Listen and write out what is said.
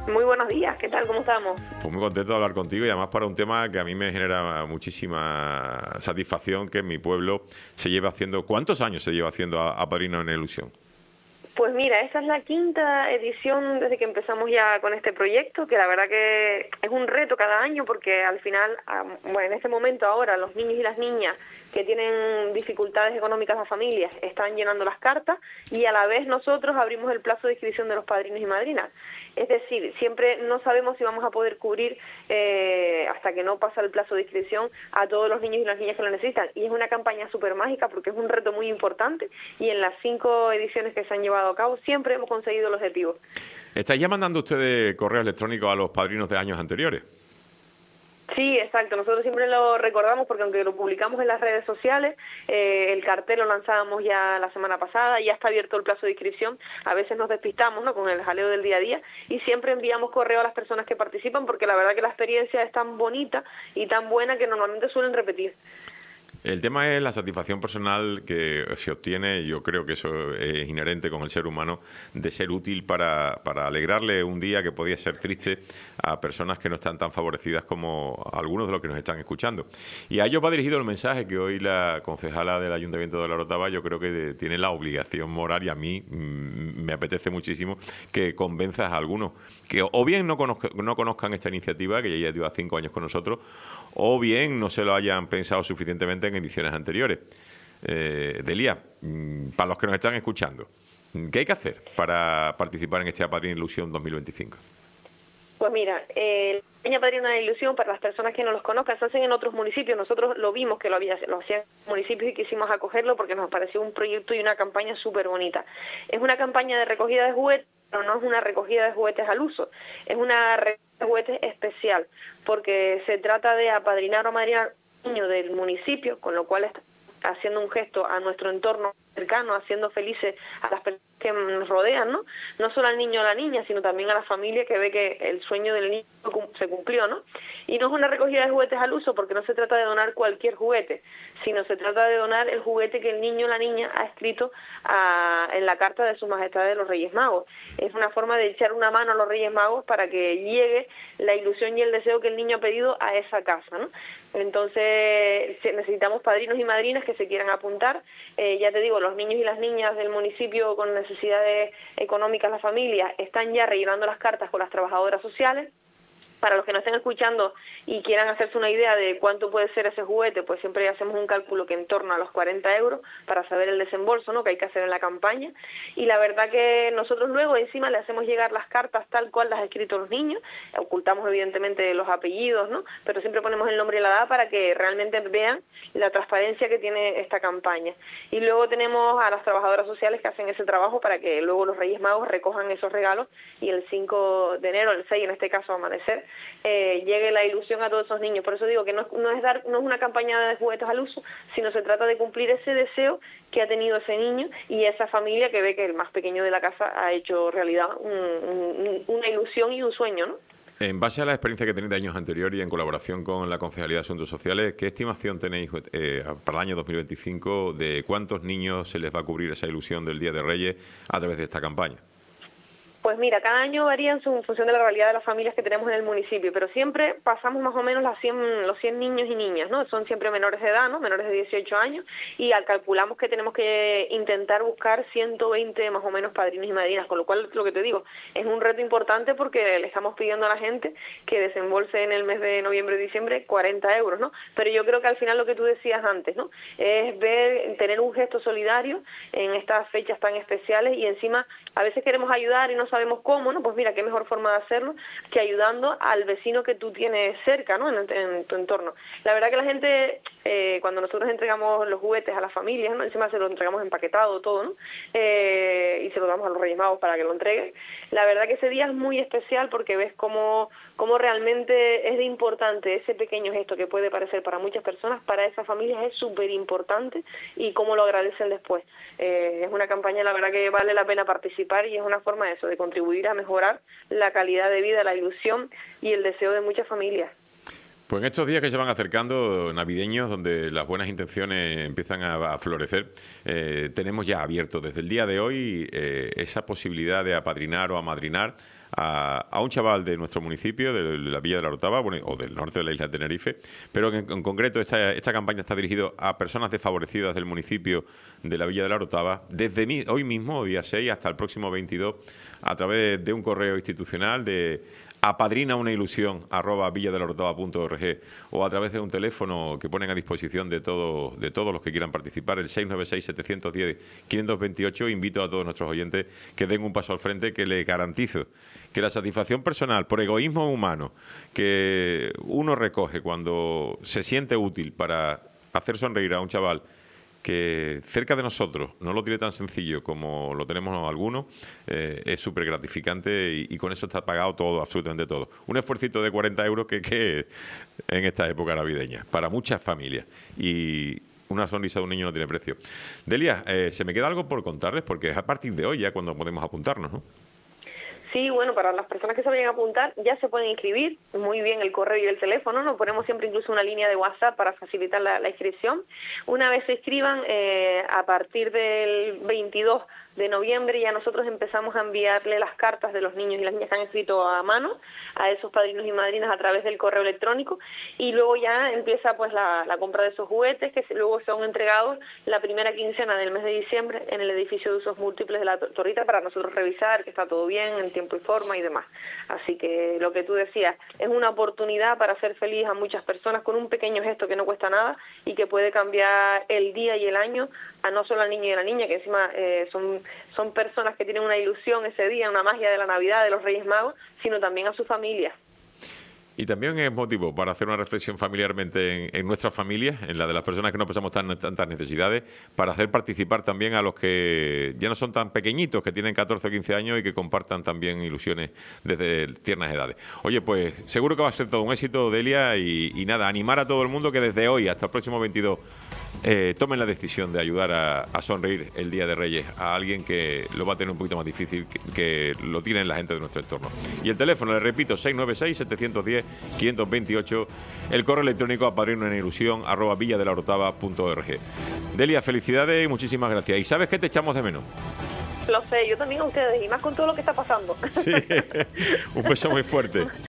Muy buenos días, ¿qué tal? ¿Cómo estamos? Pues muy contento de hablar contigo y además para un tema que a mí me genera muchísima satisfacción que en mi pueblo se lleva haciendo. ¿Cuántos años se lleva haciendo a Padrino en Ilusión? Pues mira, esta es la quinta edición desde que empezamos ya con este proyecto, que la verdad que es un reto cada año porque al final, bueno, en este momento ahora los niños y las niñas que tienen dificultades económicas, las familias están llenando las cartas y a la vez nosotros abrimos el plazo de inscripción de los padrinos y madrinas. Es decir, siempre no sabemos si vamos a poder cubrir hasta que no pasa el plazo de inscripción a todos los niños y las niñas que lo necesitan. Y es una campaña súper mágica porque es un reto muy importante y en las 5 ediciones que se han llevado a cabo siempre hemos conseguido el objetivo. ¿Estáis ya mandando ustedes correo electrónico a los padrinos de años anteriores? Sí, exacto. Nosotros siempre lo recordamos porque aunque lo publicamos en las redes sociales, el cartel lo lanzábamos ya la semana pasada, ya está abierto el plazo de inscripción. A veces nos despistamos, ¿no?, con el jaleo del día a día y siempre enviamos correo a las personas que participan porque la verdad que la experiencia es tan bonita y tan buena que normalmente suelen repetir. El tema es la satisfacción personal que se obtiene, yo creo que eso es inherente con el ser humano, de ser útil para alegrarle un día que podía ser triste a personas que no están tan favorecidas como algunos de los que nos están escuchando. Y a ellos va dirigido el mensaje que hoy la concejala del Ayuntamiento de La Orotava yo creo que tiene la obligación moral y a mí me apetece muchísimo que convenzas a algunos que o bien no conozcan esta iniciativa, que ya lleva 5 años con nosotros, o bien no se lo hayan pensado suficientemente en ediciones anteriores. Delia, para los que nos están escuchando, ¿qué hay que hacer para participar en este Padrino Ilusión 2025? Pues mira, la campaña Padrino de Ilusión, para las personas que no los conozcan, se hacen en otros municipios. Nosotros lo vimos que lo hacían en municipios y quisimos acogerlo porque nos pareció un proyecto y una campaña súper bonita. Es una campaña de recogida de juguetes, pero no es una recogida de juguetes al uso, es una recogida de juguetes especial, porque se trata de apadrinar o madrinar niño del municipio, con lo cual está haciendo un gesto a nuestro entorno cercano, haciendo felices a las personas que nos rodean, ¿no? No solo al niño o a la niña, sino también a la familia que ve que el sueño del niño se cumplió, ¿no? Y no es una recogida de juguetes al uso porque no se trata de donar cualquier juguete, sino se trata de donar el juguete que el niño o la niña ha escrito en la carta de Sus Majestades los Reyes Magos. Es una forma de echar una mano a los Reyes Magos para que llegue la ilusión y el deseo que el niño ha pedido a esa casa, ¿no? Entonces necesitamos padrinos y madrinas que se quieran apuntar. Ya te digo, los niños y las niñas del municipio con necesidades económicas, las familias, están ya rellenando las cartas con las trabajadoras sociales. Para los que nos estén escuchando y quieran hacerse una idea de cuánto puede ser ese juguete, pues siempre hacemos un cálculo que en torno a los 40 euros para saber el desembolso, ¿no?, que hay que hacer en la campaña. Y la verdad que nosotros luego encima le hacemos llegar las cartas tal cual las ha escrito los niños, ocultamos evidentemente los apellidos, ¿no?, pero siempre ponemos el nombre y la edad para que realmente vean la transparencia que tiene esta campaña. Y luego tenemos a las trabajadoras sociales que hacen ese trabajo para que luego los Reyes Magos recojan esos regalos y el 5 de enero, el 6 en este caso, amanecer, llegue la ilusión a todos esos niños. Por eso digo que no es una campaña de juguetes al uso, sino se trata de cumplir ese deseo que ha tenido ese niño y esa familia que ve que el más pequeño de la casa ha hecho realidad una ilusión y un sueño, ¿no? En base a la experiencia que tenéis de años anteriores y en colaboración con la Concejalía de Asuntos Sociales, ¿qué estimación tenéis para el año 2025 de cuántos niños se les va a cubrir esa ilusión del Día de Reyes a través de esta campaña? Pues mira, cada año varía en función de la realidad de las familias que tenemos en el municipio, pero siempre pasamos más o menos los 100 niños y niñas, ¿no? Son siempre menores de edad, ¿no?, menores de 18 años, y calculamos que tenemos que intentar buscar 120 más o menos padrinos y madrinas, con lo cual, lo que te digo, es un reto importante porque le estamos pidiendo a la gente que desembolse en el mes de noviembre y diciembre 40 euros, ¿no? Pero yo creo que al final lo que tú decías antes, ¿no?, es tener un gesto solidario en estas fechas tan especiales y encima a veces queremos ayudar y no sabemos cómo, ¿no? Pues mira, qué mejor forma de hacerlo que ayudando al vecino que tú tienes cerca, ¿no?, en tu entorno. La verdad que la gente, cuando nosotros entregamos los juguetes a las familias, ¿no?, encima se lo entregamos empaquetado todo, ¿no?, y se lo damos a los Reyes Magos para que lo entreguen. La verdad que ese día es muy especial porque ves cómo realmente es de importante ese pequeño gesto que puede parecer para muchas personas, para esas familias es súper importante y cómo lo agradecen después. Es una campaña, la verdad que vale la pena participar y es una forma de eso, de contribuir a mejorar la calidad de vida, la ilusión y el deseo de muchas familias. Pues en estos días que se van acercando, navideños, donde las buenas intenciones empiezan a florecer, tenemos ya abierto desde el día de hoy esa posibilidad de apadrinar o amadrinar a un chaval de nuestro municipio, de la Villa de la Orotava, bueno, o del norte de la isla de Tenerife, pero en concreto esta campaña está dirigida a personas desfavorecidas del municipio de la Villa de la Orotava, desde hoy mismo, día 6, hasta el próximo 22, a través de un correo institucional de apadrinaunaIlusión@villadelorotava.org o a través de un teléfono que ponen a disposición de todos los que quieran participar, el 696-710-528. Invito a todos nuestros oyentes que den un paso al frente, que les garantizo que la satisfacción personal por egoísmo humano que uno recoge cuando se siente útil para hacer sonreír a un chaval que cerca de nosotros no lo tiene tan sencillo como lo tenemos algunos, es súper gratificante y con eso está pagado todo, absolutamente todo. Un esfuercito de 40 euros que en esta época navideña, para muchas familias. Y una sonrisa de un niño no tiene precio. Delia, se me queda algo por contarles, porque es a partir de hoy ya cuando podemos apuntarnos, ¿no? Sí, bueno, para las personas que se vayan a apuntar ya se pueden inscribir, muy bien el correo y el teléfono, nos ponemos siempre incluso una línea de WhatsApp para facilitar la inscripción. Una vez se inscriban, a partir del 22 de noviembre ya nosotros empezamos a enviarle las cartas de los niños y las niñas que han escrito a mano a esos padrinos y madrinas a través del correo electrónico, y luego ya empieza pues la compra de esos juguetes que luego son entregados la primera quincena del mes de diciembre en el edificio de usos múltiples de la Torrita para nosotros revisar que está todo bien en tiempo y forma y demás. Así que lo que tú decías, es una oportunidad para hacer feliz a muchas personas con un pequeño gesto que no cuesta nada y que puede cambiar el día y el año a no solo al niño y a la niña, que encima son personas que tienen una ilusión ese día, una magia de la Navidad, de los Reyes Magos, sino también a su familia. Y también es motivo para hacer una reflexión familiarmente en nuestras familias, en la de las personas que no pasamos tantas necesidades, para hacer participar también a los que ya no son tan pequeñitos, que tienen 14 o 15 años y que compartan también ilusiones desde tiernas edades. Oye, pues seguro que va a ser todo un éxito, Delia, y nada, animar a todo el mundo que desde hoy hasta el próximo 22 tomen la decisión de ayudar a sonreír el Día de Reyes a alguien que lo va a tener un poquito más difícil que lo tienen la gente de nuestro entorno. Y el teléfono, le repito, 696-710-528, el correo electrónico apadrinaunaIlusión@villadelorotava.org. Delia, felicidades y muchísimas gracias. ¿Y sabes qué te echamos de menos? Lo sé, yo también a ustedes, y más con todo lo que está pasando. Sí, un beso muy fuerte.